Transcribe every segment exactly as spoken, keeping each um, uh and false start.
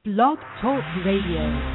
Blog Talk Radio.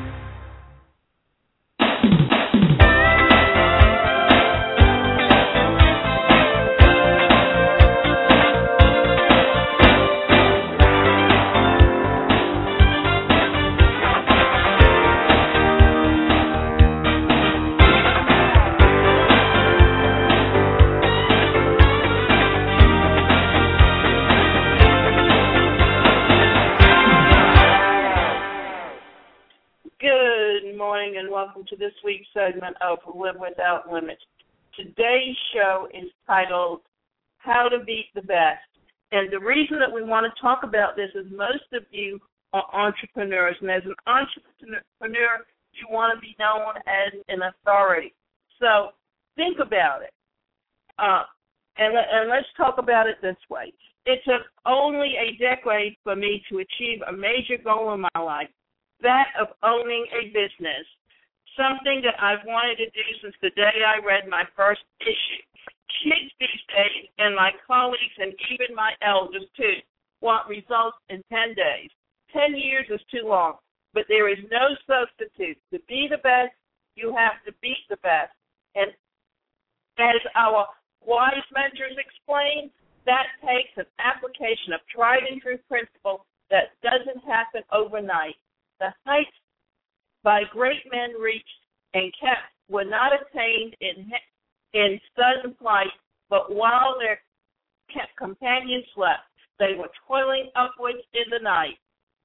Welcome to this week's segment of Live Without Limits. Today's show is titled How to Beat the Best. And the reason that we want to talk about this is most of you are entrepreneurs. And as an entrepreneur, you want to be known as an authority. So think about it. Uh, and, and let's talk about it this way. It took only a decade for me to achieve a major goal in my life, that of owning a business. Something that I've wanted to do since the day I read my first issue. Kids these days, and my colleagues, and even my elders too, want results in ten days. Ten years is too long, but there is no substitute. To be the best, you have to beat the best. And as our wise mentors explain, that takes an application of tried and true principle that doesn't happen overnight. The heights by great men reached and kept were not attained in in sudden flight, but while their companions slept, they were toiling upwards in the night.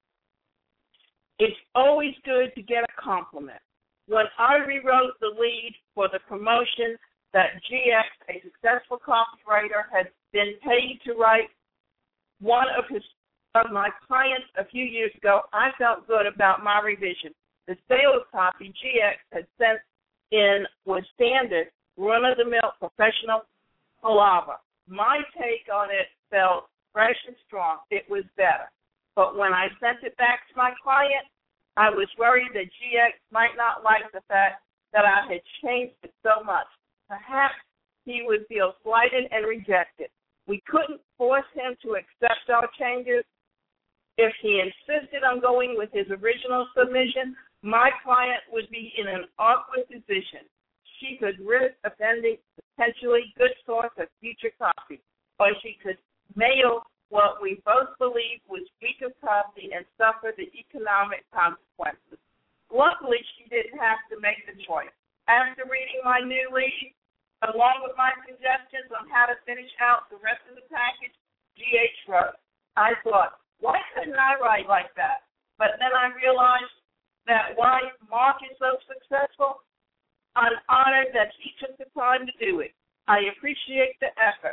It's always good to get a compliment. When I rewrote the lead for the promotion that G X, a successful copywriter, had been paid to write one of his of my clients a few years ago, I felt good about my revision. The sales copy G X had sent in was standard, run-of-the-mill professional palaver. My take on it felt fresh and strong. It was better. But when I sent it back to my client, I was worried that G X might not like the fact that I had changed it so much. Perhaps he would feel slighted and rejected. We couldn't force him to accept our changes. If he insisted on going with his original submission, my client would be in an awkward position. She could risk offending potentially good source of future copy, or she could mail what we both believed was weaker copy and suffer the economic consequences. Luckily, she didn't have to make the choice. After reading my new lead, along with my suggestions on how to finish out the rest of the package, G H wrote, I thought, why couldn't I write like that? But then I realized that why Mark is so successful, I'm honored that he took the time to do it. I appreciate the effort.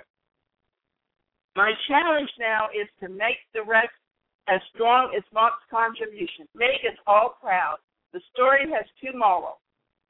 My challenge now is to make the rest as strong as Mark's contribution. Make us all proud. The story has two morals.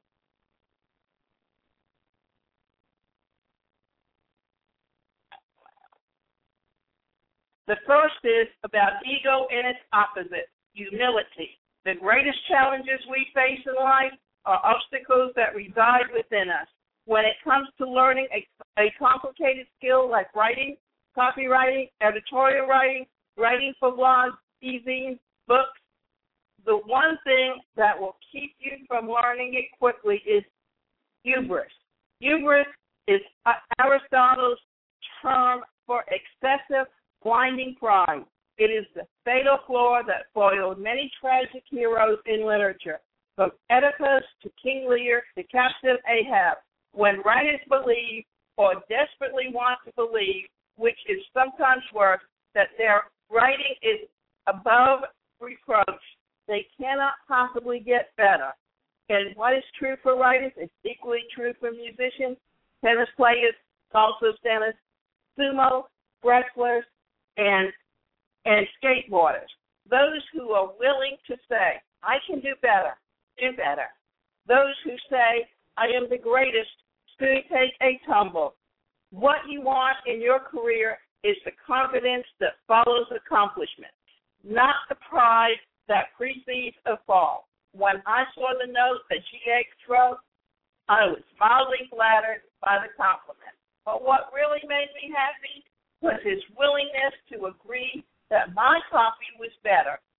The first is about ego and its opposite, humility. The greatest challenges we face in life are obstacles that reside within us. When it comes to learning a, a complicated skill like writing, copywriting, editorial writing, writing for blogs, e-zines, books, the one thing that will keep you from learning it quickly is hubris. Hubris is Aristotle's term for excessive, blinding pride. It is the fatal flaw that foiled many tragic heroes in literature, from Oedipus to King Lear to captive Ahab. When writers believe, or desperately want to believe, which is sometimes worse, that their writing is above reproach, they cannot possibly get better. And what is true for writers is equally true for musicians, tennis players, also tennis, sumo, wrestlers, and and skateboarders. Those who are willing to say, I can do better, do better. Those who say, I am the greatest, soon take a tumble. What you want in your career is the confidence that follows accomplishment, not the pride that precedes a fall. When I saw the note that G X wrote, I was mildly flattered by the compliment. But what really made me happy was his willingness to agree that my copy was better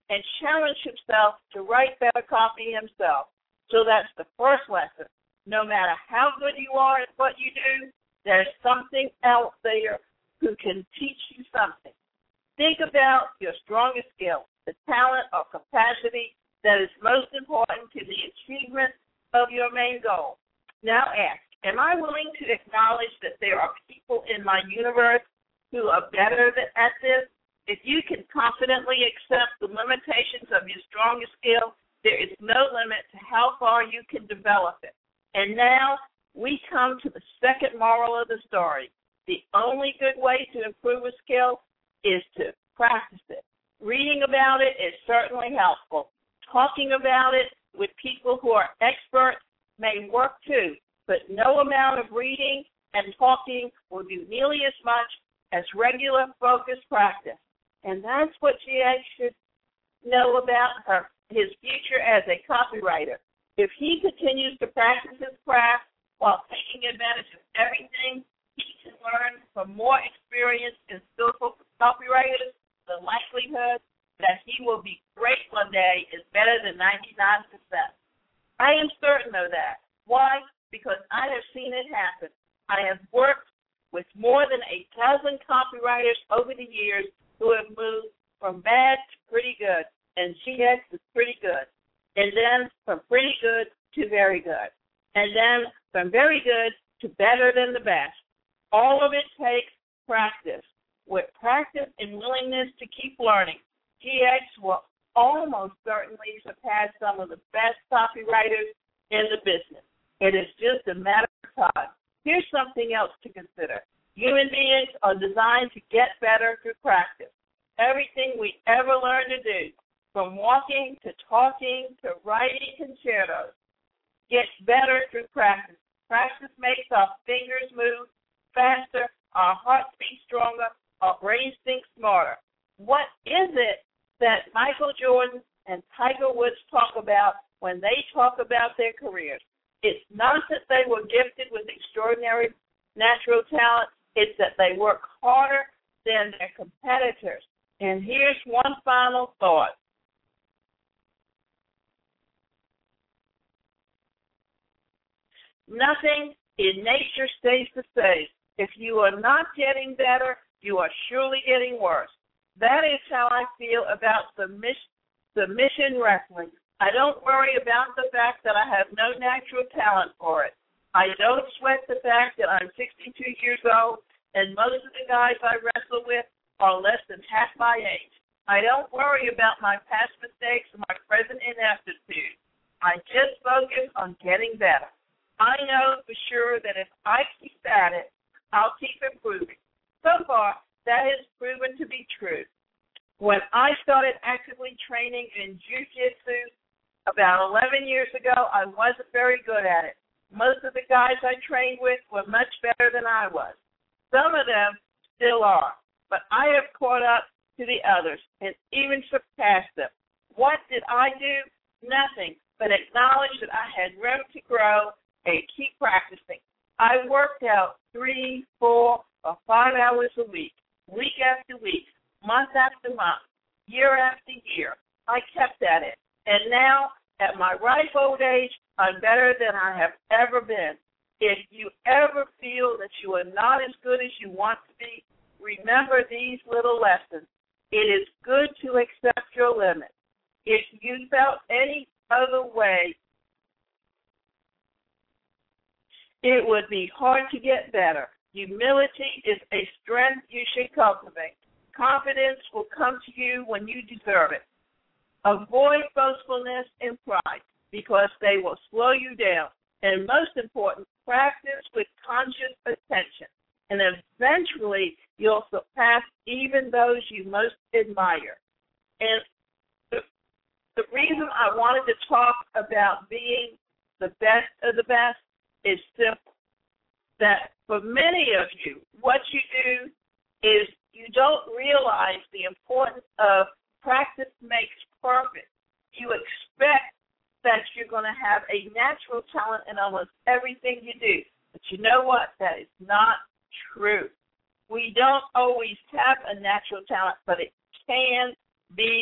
and challenge himself to write better copy himself. So that's the first lesson. No matter how good you are at what you do, there's something out there who can teach you something. Think about your strongest skill, the talent or capacity that is most important to the achievement of your main goal. Now ask, am I willing to acknowledge that there are people in my universe who are better at this? If you can confidently accept the limitations of your strongest skill, there is no limit to how far you can develop it. And now we come to the second moral of the story. The only good way to improve a skill is to practice it. Reading about it is certainly helpful. Talking about it with people who are experts may work too, but no amount of reading and talking will do nearly as much as regular focused practice. And that's what G X should know about her, his future as a copywriter. If he continues to practice his craft while taking advantage of everything he can learn from more experienced and skillful copywriters, the likelihood that he will be great one day is better than ninety-nine percent. I am certain of that. Why? Because I have seen it happen. I have worked with more than a dozen copywriters over the years who have moved from bad to pretty good, and G X is pretty good, and then from pretty good to very good, and then from very good to better than the best. All of it takes practice. With practice and willingness to keep learning, G X will almost certainly surpass some of the best copywriters in the business. It is just a matter of time. Here's something else to consider. Human beings are designed to get better through practice. Everything we ever learn to do, from walking to talking to writing concertos, gets better through practice. Practice makes our fingers move faster, our hearts beat stronger, our brains think smarter. What is it that Michael Jordan and Tiger Woods talk about when they talk about their careers? It's not that they were gifted with extraordinary natural talent. It's that they work harder than their competitors. And here's one final thought. Nothing in nature stays the same. If you are not getting better, you are surely getting worse. That is how I feel about submission, submission wrestling. I don't worry about the fact that I have no natural talent for it. I don't sweat the fact that I'm sixty-two years old and most of the guys I wrestle with are less than half my age. I don't worry about my past mistakes or my present ineptitude. I just focus on getting better. I know for sure that if I keep at it, I'll keep improving. So far, that has proven to be true. When I started actively training in jiu-jitsu about eleven years ago, I wasn't very good at it. Most of the guys I trained with were much better than I was. Some of them still are, but I have caught up to the others and even surpassed them. What did I do? Nothing, but acknowledge that I had room to grow and keep practicing. I worked out three, four, or five hours a week, week after week, month after month, year after year. I kept at it. And now, at my ripe old age, I'm better than I have ever been. If you ever feel that you are not as good as you want to be, remember these little lessons. It is good to accept your limits. If you felt any other way, it would be hard to get better. Humility is a strength you should cultivate. Confidence will come to you when you deserve it. Avoid boastfulness and pride because they will slow you down. And most important, practice with conscious attention. And eventually, you'll surpass even those you most admire. And the, the reason I wanted to talk about being the best of the best is simple. That for many of you, what you do is you don't realize the importance of practice makes perfect. You expect that you're going to have a natural talent in almost everything you do. But you know what? That is not true. We don't always have a natural talent, but it can be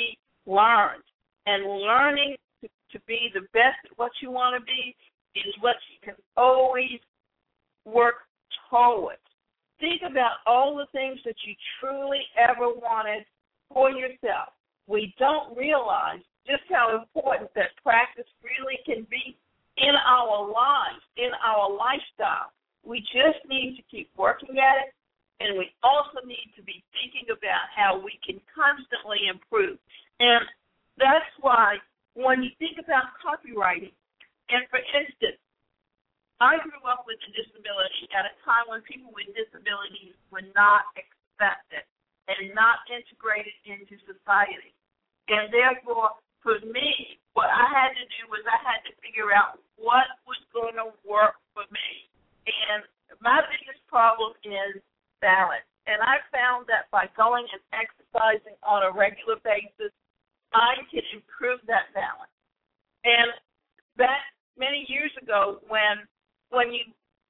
learned. And learning to, to be the best at what you want to be is what you can always work towards. Think about all the things that you truly ever wanted for yourself. We don't realize just how important that practice really can be in our lives, in our lifestyle. We just need to keep working at it, and we also need to be thinking about how we can constantly improve. And that's why when you think about copywriting, and for instance, I grew up with a disability at a time when people with disabilities were not accepted and not integrated into society. And therefore, for me, what I had to do was I had to figure out what was going to work for me. And my biggest problem is balance. And I found that by going and exercising on a regular basis, I can improve that balance. And back many years ago, when when you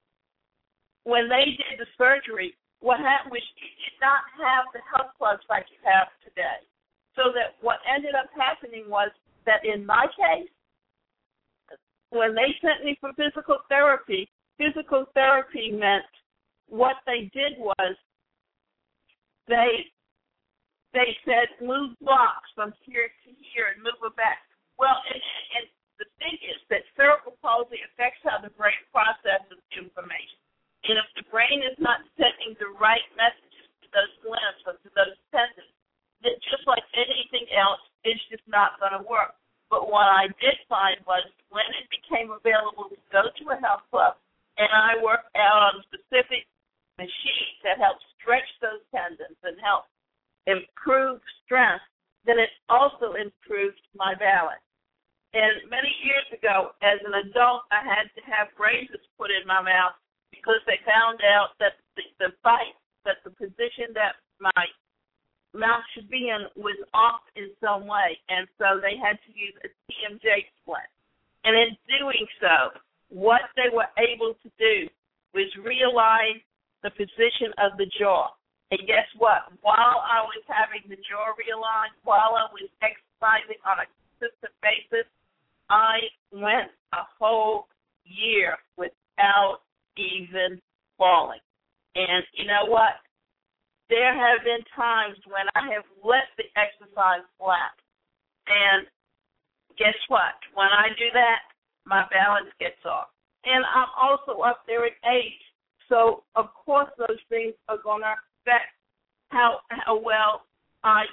when they did the surgery, what happened was you did not have the health clubs like you have today. So that what ended up happening was that in my case, when they sent me for physical therapy, physical therapy meant what they did was they they said move blocks from here to here and move it back. Well, and, and the thing is that cerebral palsy affects how the brain processes information. And if the brain is not sending the right messages to those limbs or to those tendons, that just like anything else, it's just not going to work. But what I did find was when it became available to go to a health club and I worked out on specific machines that help stretch those tendons and help improve strength, then it also improved my balance. And many years ago, as an adult, I had to have braces put in my mouth because they found out that the, the bite, that the position that my mouth should be in was off in some way, and so they had to use a T M J splint. And in doing so, what they were able to do was realign the position of the jaw. And guess what? While I was having the jaw realigned, while I was exercising on a consistent basis, I went a whole year without even falling. And you know what? There have been times when I have let the exercise flap. And guess what? When I do that, my balance gets off. And I'm also up there in age. So, of course, those things are going to affect how how well I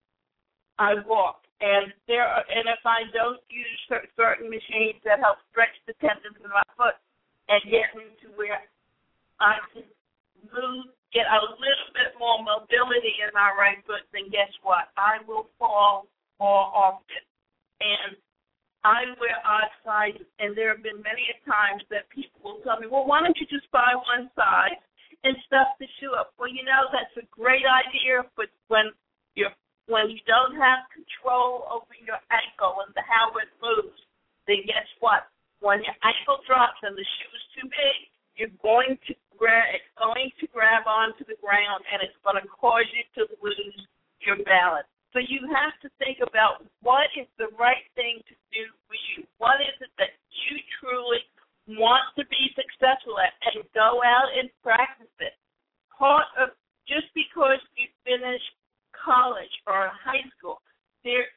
I walk. And there are, and if I don't use certain machines that help stretch the tendons in my foot and get me to where I can move, get a little bit more mobility in my right foot, then guess what? I will fall more often. And I wear odd sizes, and there have been many times that people will tell me, well, why don't you just buy one size and stuff the shoe up? Well, you know, that's a great idea, but when you're when you don't have control over your ankle and the how it moves, then guess what? When your ankle drops and the shoe is too big, you're going to grab it's going to grab onto the ground, and it's going to cause you to lose your balance. So you have to think about what is the right thing to do for you. What is it that you truly want to be successful at, and go out and practice it. Part of just because you finish college or high school, there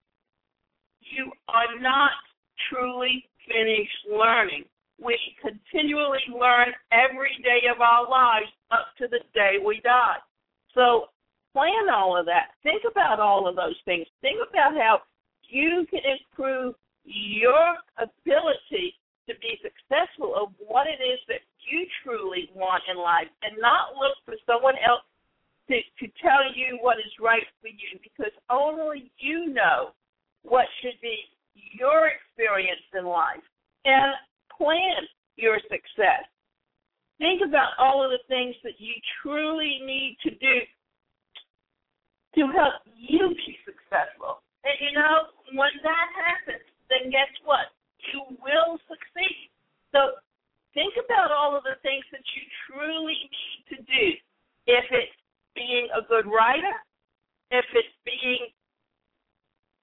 you are not truly finished learning. We continually learn every day of our lives up to the day we die. So plan all of that. Think about all of those things. Think about how you can improve your ability to be successful of what it is that you truly want in life, and not look for someone else to, to tell you what is right for you, because only you know what should be your experience in life. And plan your success. Think about all of the things that you truly need to do to help you be successful. And, you know, when that happens, then guess what? You will succeed. So think about all of the things that you truly need to do. If it's being a good writer, if it's being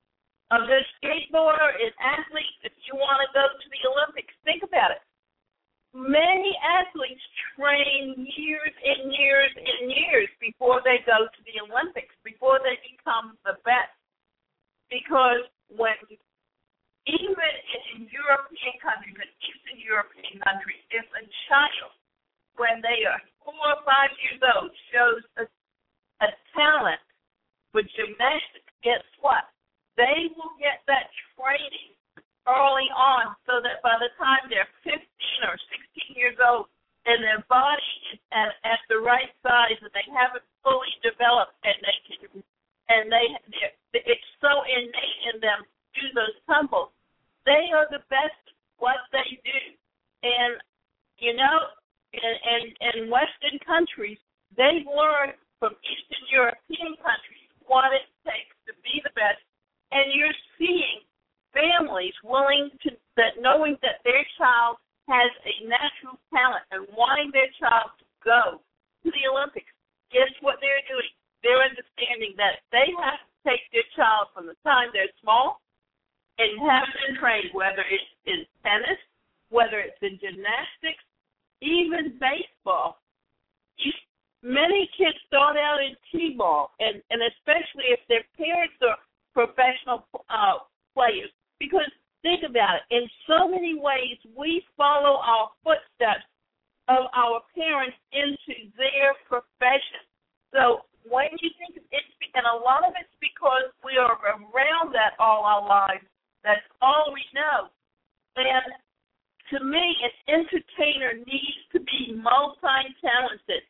of the skateboarder and athlete, if you want to go to the Olympics, think about it. Many athletes train years and years and years before they go to the Olympics, before they become the best. Because when, even in European countries, in Eastern European countries, if a child, when they are four or five years old, shows a, a talent for gymnastics, guess what? They will get that training early on so that by the time they're fifteen or sixteen years old and their body is at, at the right size and they haven't fully developed and they can, and they it's so innate in them to do those tumbles, they are the best at what they do. And, you know, in, in, in Western countries, they've learned from Eastern European countries what it takes to be the best. And you're seeing families willing to, that knowing that their child has a natural talent and wanting their child to go to the Olympics. Guess what they're doing? They're understanding that they have to take their child from the time they're small and have them trained, whether it's in tennis, whether it's in gymnastics, even baseball. Many kids start out in t-ball, and, and especially if their parents are professional uh, players. Because think about it, in so many ways we follow our footsteps of our parents into their profession. So when you think of it, and a lot of it's because we are around that all our lives, that's all we know. And to me, an entertainer needs to be multi-talented.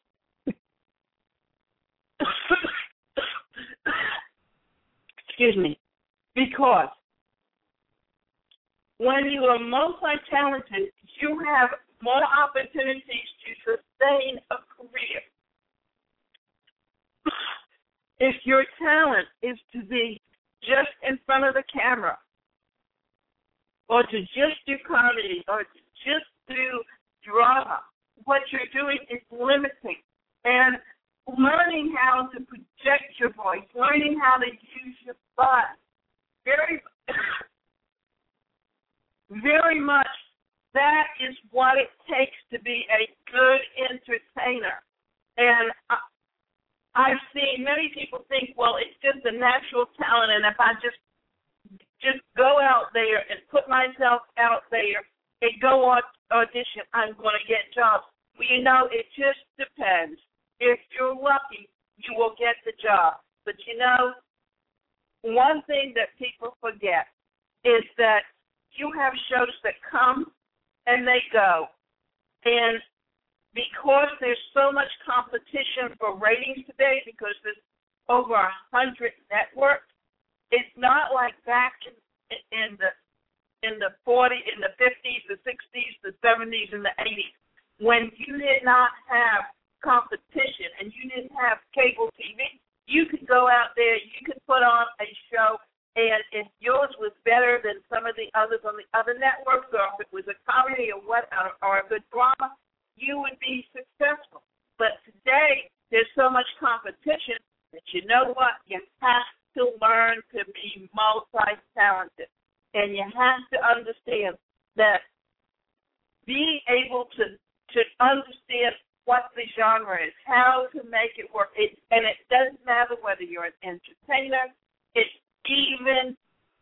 Excuse me. Because when you are multi-talented, you have more opportunities to sustain a career. If your talent is to be just in front of the camera, or to just do comedy, or to just do drama, what you're doing is limiting. And learning how to project your voice, learning how to use your body, very, very much that is what it takes to be a good entertainer. And I, I've seen many people think, well, it's just a natural talent, and if I just just go out there and put myself out there and go on audition, I'm going to get jobs. Well, you know, it just depends. If you're lucky, you will get the job. But, you know, one thing that people forget is that you have shows that come and they go. And because there's so much competition for ratings today, because there's over a hundred networks, it's not like back in, in the in the forties, in the fifties, the sixties, the seventies, and the eighties, when you did not have competition and you didn't have cable T V. You could go out there, you could put on a show, and if yours was better than some of the others on the other networks, or if it was a comedy or what, or, or a good drama, you would be successful. But today, there's so much competition that you know what? You have to learn to be multi-talented. And you have to understand that being able to, to understand what the genre is, how to make it work. It, and it doesn't matter whether you're an entertainer, it's even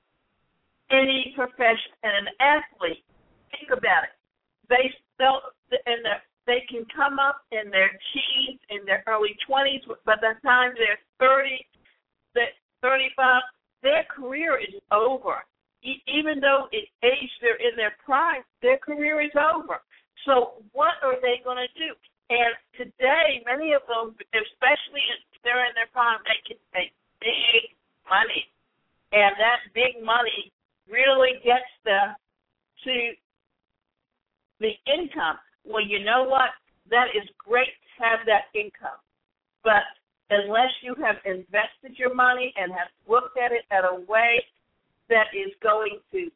any profession. And an athlete, think about it. They still, in the, they can come up in their teens, in their early twenties, by the time they're thirty, thirty-five, their career is over. E- even though at age they're in their prime, their career is over. So what are they going to do? And today, many of them, especially if they're in their prime, they can make big money. And that big money really gets them to the income. Well, you know what? That is great to have that income. But unless you have invested your money and have looked at it in a way that is going to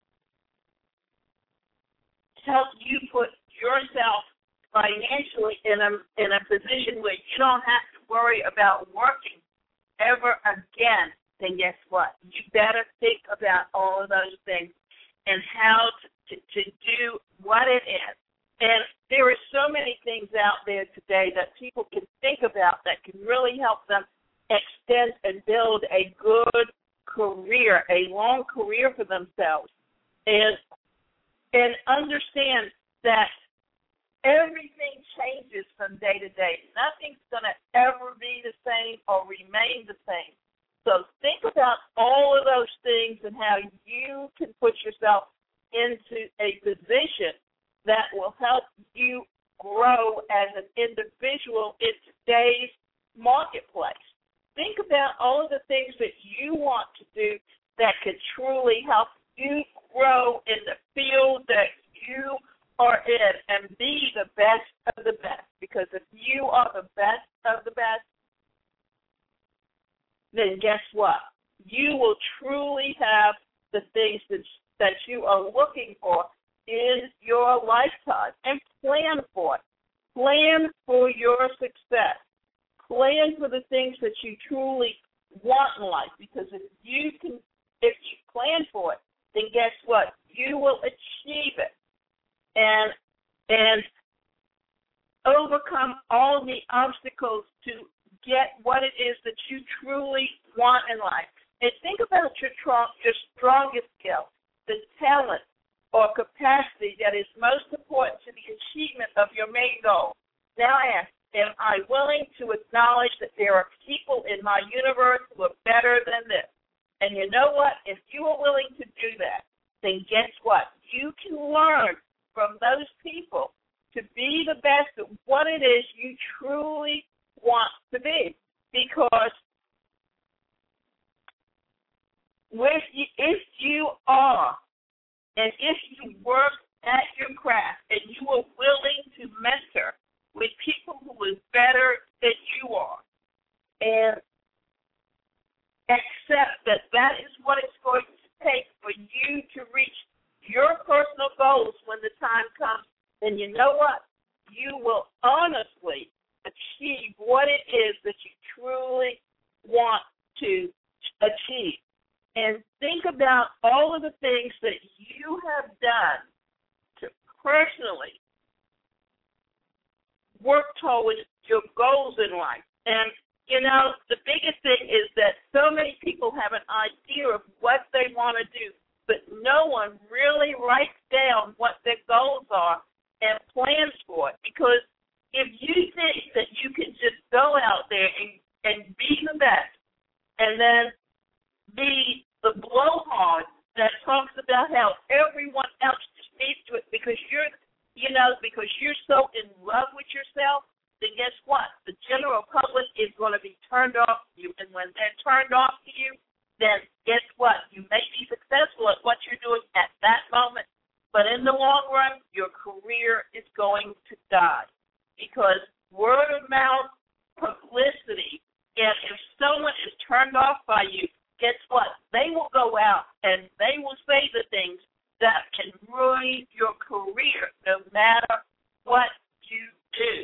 help you put yourself financially in a in a position where you don't have to worry about working ever again, then guess what? You better think about all of those things and how to, to, to do what it is. And there are so many things out there today that people can think about that can really help them extend and build a good career, a long career for themselves. And and understand that everything changes from day to day. Nothing's going to ever be the same or remain the same. So think about all of those things and how you can put yourself into a position that will help you grow as an individual in today's marketplace. Think about all of the things that you want to do that could truly help you grow in the field that you are in and be the best of the best. Because if you are the best of the best, then guess what? You will truly have the things that, that you are looking for in your lifetime, and plan for it. Plan for your success. Plan for the things that you truly want in life, because if you can, if you plan for it, then guess what? You will achieve it and and overcome all the obstacles to get what it is that you truly want in life. And think about your, your strongest skill, the talent or capacity that is most important to the achievement of your main goal. Now I ask, am I willing to acknowledge that there are people in my universe who are better than this? And you know what? If you are willing to do that, then guess what? You can learn from those people to be the best at what it is you truly want to be. Because with you, if you are, and if you work at your craft, and you are willing to mentor with people who are better than you are, and accept that that is what it's going to take for you to reach your personal goals when the time comes, then you know what? You will honestly achieve what it is that you truly want to achieve. And think about all of the things that you have done to personally work towards your goals in life. And you know, the biggest thing is that so many people have an idea of what they want to do, but no one really writes down what their goals are and plans for it. Because if you think that you can just go out there and, and be the best and then be the blowhard that talks about how everyone else just needs to it because you're, you know, because you're so in love with yourself, then guess what? The general public is going to be turned off to you. And when they're turned off to you, then guess what? You may be successful at what you're doing at that moment, but in the long run, your career is going to die. Because word of mouth publicity, and if someone is turned off by you, guess what? They will go out and they will say the things that can ruin your career no matter what you do.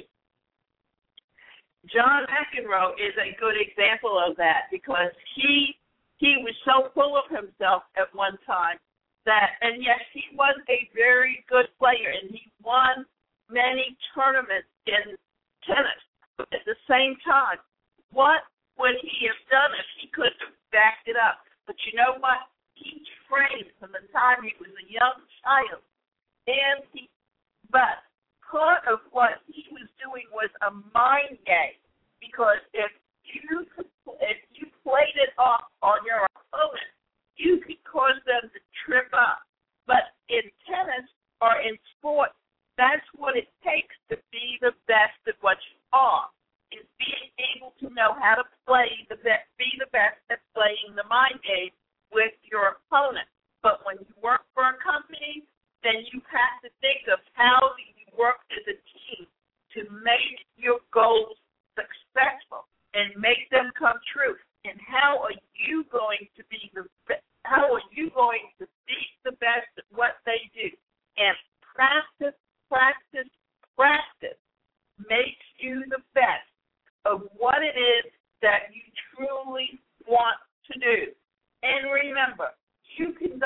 John McEnroe is a good example of that because he he was so full of himself at one time that, and yes, he was a very good player and he won many tournaments in tennis. But at the same time, what would he have done if he could have backed it up? But you know what? He trained from the time he was a young child, and he, but part of what he was doing was a mind game, because if you if you played it off on your opponent, you could cause them to trip up. But in tennis or in sport, that's what it takes to be the best at what you are, is being able to know how to play the best, be the best at playing the mind game with your opponent. But when you work for a company, then you have to think of how you work as a team to make your goals successful and make them come true. And how are you going to be the how are you going to be the best at what they do? And practice, practice, practice makes you the best of what it is that you truly want to do.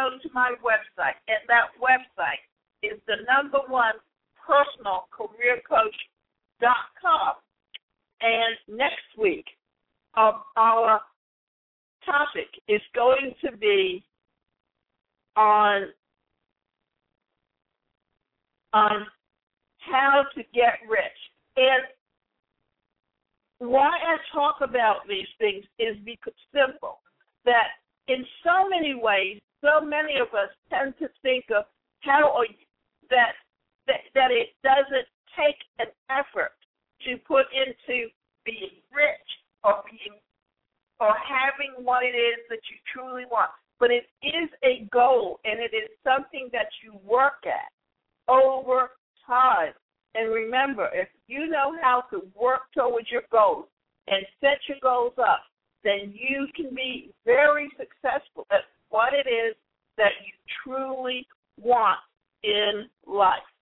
go to my website, and that website is the number one personal career coach dot com. And next week, um, our topic is going to be on on how to get rich. And why I talk about these things is because simple, that in so many ways, so many of us tend to think of how are you, that, that that it doesn't take an effort to put into being rich or being or having what it is that you truly want. But it is a goal, and it is something that you work at over time. And remember, if you know how to work towards your goals and set your goals up, then you can be very successful at what it is that you truly want in life.